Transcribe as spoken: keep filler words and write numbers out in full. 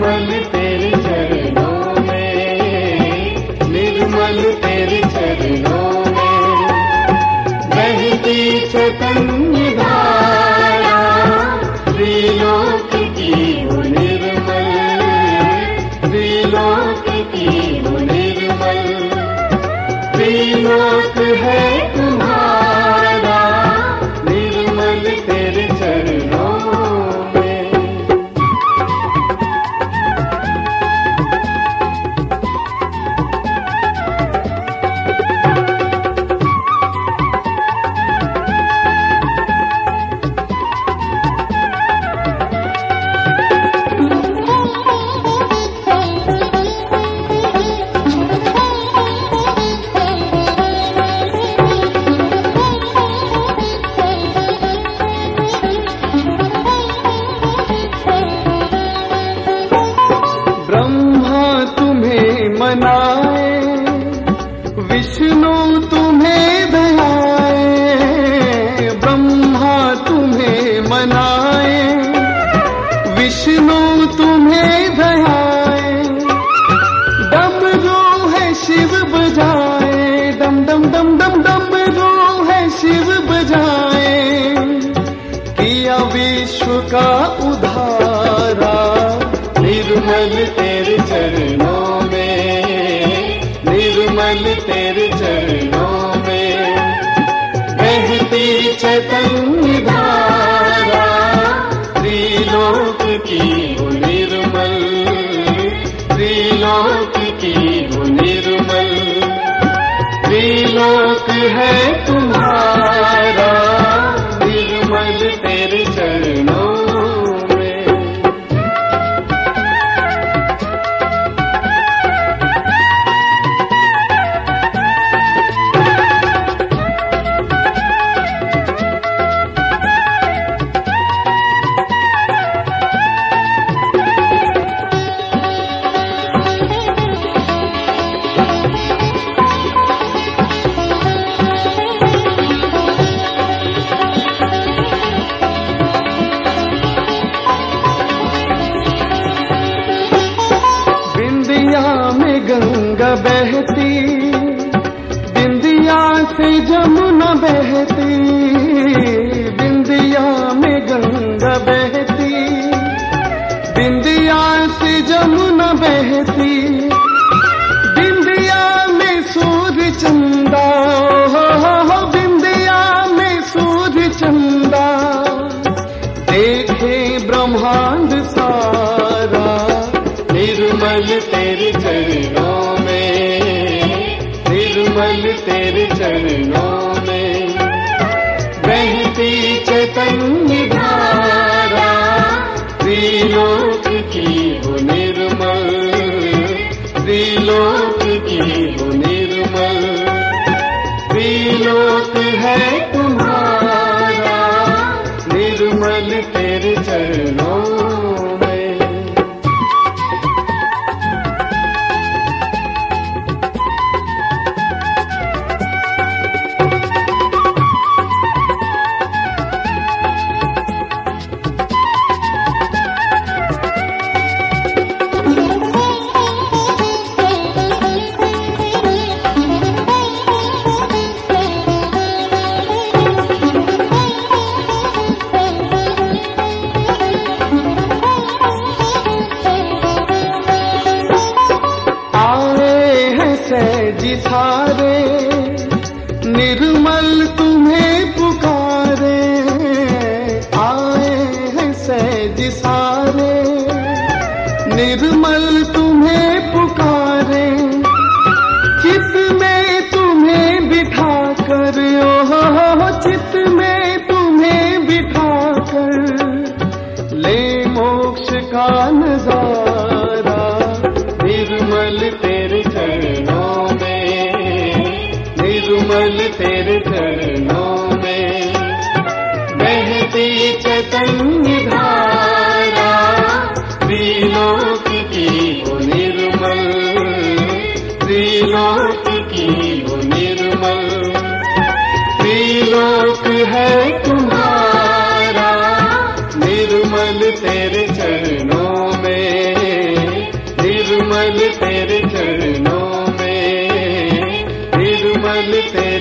निर्मल तेरे चरणों में, निर्मल तेरे चरणों में बहती चैतन्य धारा, त्रिलोक की वो निर्मल, त्रिलोक की वो निर्मल, त्रिलोक है तुम्हारा, निर्मल तेरे चरणों में। मनाए विष्णु तुम्हें दयाए, ब्रह्मा तुम्हें मनाए विष्णु तुम्हें दयाए, डमरू है शिव बजाए, डम डम डम डम डमरू है शिव बजाए, किया विश्व का उद्धारा, निर्मल तेरे चरणों में, निर्मल तेरे चरणों में बहती चैतन्य धारा, त्रिलोक की वो निर्मल, त्रिलोक की वो निर्मल, त्रिलोक है तुम्हारा, निर्मल तेरे चरणों में। गंगा बहती, बिंदिया से जमुना बहती, बिंदिया में गंगा बहती, बिंदिया से जमुना बहती, बिंदिया में सूर्य चंदा, हो हो हो बिंदिया में सूर्य चंदा, देखे ब्रह्मांड सारा, निर्मल तेरे चरणों में, निर्मल तेरे चरणों में बहती चैतन्य धारा, त्रिलोक की वो निर्मल, त्रिलोक की वो निर्मल, त्रिलोक है तुम्हारा, निर्मल तेरे चरणों में। जी सारे निर्मल तुम्हें पुकारे, आए हैं सहज सारे निर्मल तुम्हें पुकारे, चित में तुम्हें बिठा कर, ओहो चित में तुम्हें बिठा कर ले मोक्ष का नजारा, निर्मल तेरे चरणों में, निर्मल तेरे चरणों में बहती चैतन्य धारा, त्रिलोक की वो निर्मल, त्रिलोक की वो निर्मल, त्रिलोक है तुम्हारा, निर्मल तेरे चरणों में, तेरे